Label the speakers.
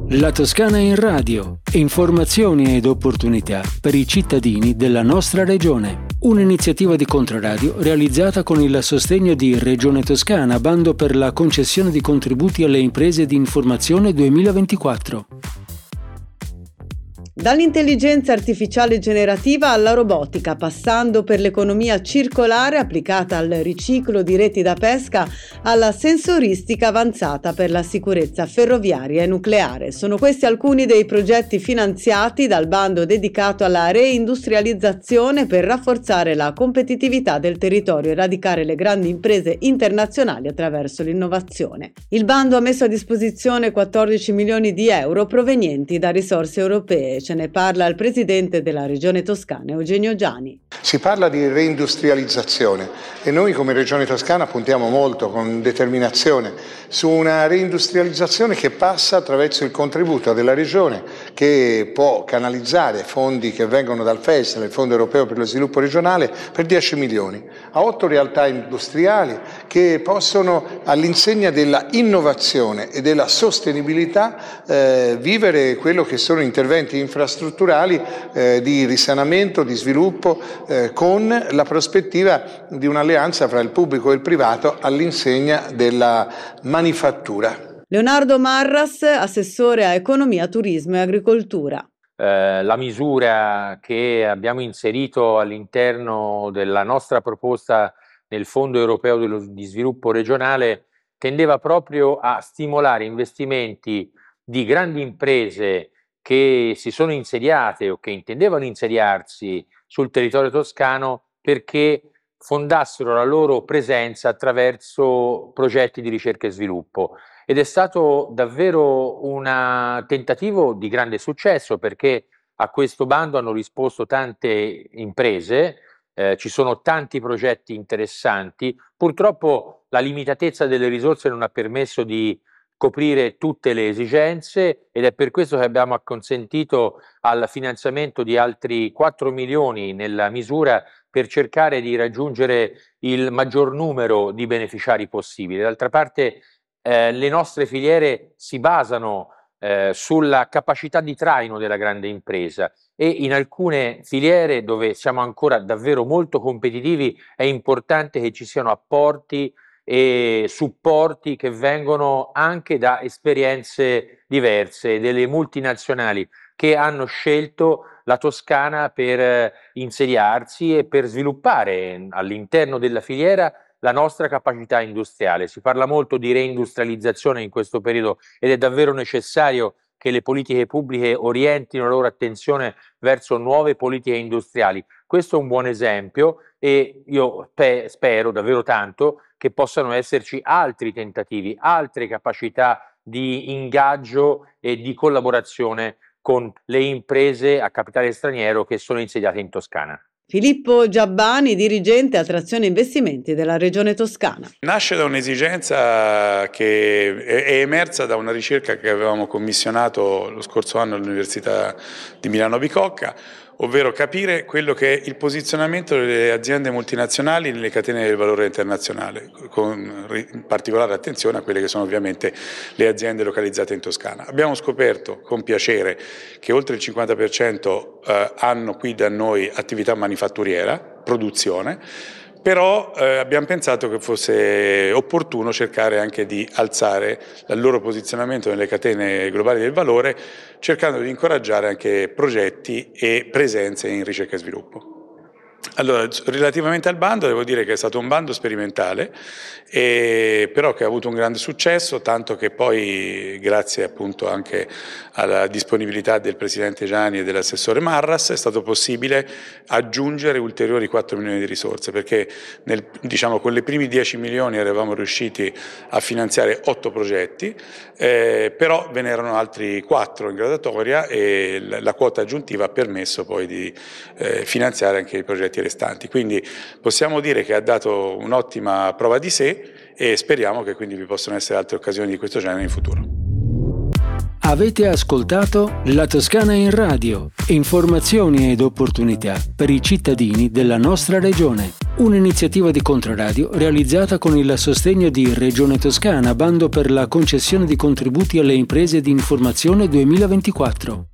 Speaker 1: La Toscana in radio. Informazioni ed opportunità per i cittadini della nostra regione. Un'iniziativa di Controradio realizzata con il sostegno di Regione Toscana, bando per la concessione di contributi alle imprese di informazione 2024.
Speaker 2: Dall'intelligenza artificiale generativa alla robotica, passando per l'economia circolare applicata al riciclo di reti da pesca, alla sensoristica avanzata per la sicurezza ferroviaria e nucleare. Sono questi alcuni dei progetti finanziati dal bando dedicato alla reindustrializzazione per rafforzare la competitività del territorio e radicare le grandi imprese internazionali attraverso l'innovazione. Il bando ha messo a disposizione 14 milioni di euro provenienti da risorse europee. Ce ne parla il presidente della Regione Toscana, Eugenio Giani.
Speaker 3: Si parla di reindustrializzazione e noi come Regione Toscana puntiamo molto con determinazione su una reindustrializzazione che passa attraverso il contributo della Regione, che può canalizzare fondi che vengono dal FES, il Fondo Europeo per lo Sviluppo Regionale, per 10 milioni a 8 realtà industriali che possono, all'insegna della innovazione e della sostenibilità, vivere quello che sono interventi infrastrutturali di risanamento, di sviluppo, con la prospettiva di un'alleanza fra il pubblico e il privato all'insegna della manifattura.
Speaker 2: Leonardo Marras, assessore a economia, turismo e agricoltura.
Speaker 4: La misura che abbiamo inserito all'interno della nostra proposta nel Fondo Europeo di Sviluppo Regionale tendeva proprio a stimolare investimenti di grandi imprese che si sono insediate o che intendevano insediarsi sul territorio toscano perché fondassero la loro presenza attraverso progetti di ricerca e sviluppo. Ed è stato davvero un tentativo di grande successo perché a questo bando hanno risposto tante imprese, ci sono tanti progetti interessanti. Purtroppo la limitatezza delle risorse non ha permesso di coprire tutte le esigenze ed è per questo che abbiamo acconsentito al finanziamento di altri 4 milioni nella misura per cercare di raggiungere il maggior numero di beneficiari possibile. D'altra parte le nostre filiere si basano sulla capacità di traino della grande impresa e in alcune filiere dove siamo ancora davvero molto competitivi è importante che ci siano apporti e supporti che vengono anche da esperienze diverse, delle multinazionali che hanno scelto la Toscana per insediarsi e per sviluppare all'interno della filiera la nostra capacità industriale. Si parla molto di reindustrializzazione in questo periodo ed è davvero necessario che le politiche pubbliche orientino la loro attenzione verso nuove politiche industriali. Questo è un buon esempio e io spero davvero tanto che possano esserci altri tentativi, altre capacità di ingaggio e di collaborazione con le imprese a capitale straniero che sono insediate in Toscana.
Speaker 2: Filippo Giabbani, dirigente attrazione investimenti della Regione Toscana.
Speaker 5: Nasce da un'esigenza che è emersa da una ricerca che avevamo commissionato lo scorso anno all'Università di Milano Bicocca, ovvero capire quello che è il posizionamento delle aziende multinazionali nelle catene del valore internazionale, con particolare attenzione a quelle che sono ovviamente le aziende localizzate in Toscana. Abbiamo scoperto con piacere che oltre il 50% hanno qui da noi attività manifatturiera, produzione, però abbiamo pensato che fosse opportuno cercare anche di alzare il loro posizionamento nelle catene globali del valore, cercando di incoraggiare anche progetti e presenze in ricerca e sviluppo. Allora, relativamente al bando, devo dire che è stato un bando sperimentale, però che ha avuto un grande successo, tanto che poi, grazie appunto anche alla disponibilità del Presidente Giani e dell'assessore Marras, è stato possibile aggiungere ulteriori 4 milioni di risorse, perché con le primi 10 milioni eravamo riusciti a finanziare 8 progetti, però ve n'erano altri 4 in graduatoria e la quota aggiuntiva ha permesso poi di finanziare anche i progetti restanti. Quindi possiamo dire che ha dato un'ottima prova di sé e speriamo che quindi vi possano essere altre occasioni di questo genere in futuro.
Speaker 1: Avete ascoltato La Toscana in Radio, informazioni ed opportunità per i cittadini della nostra regione. Un'iniziativa di Controradio realizzata con il sostegno di Regione Toscana, bando per la concessione di contributi alle imprese di informazione 2024.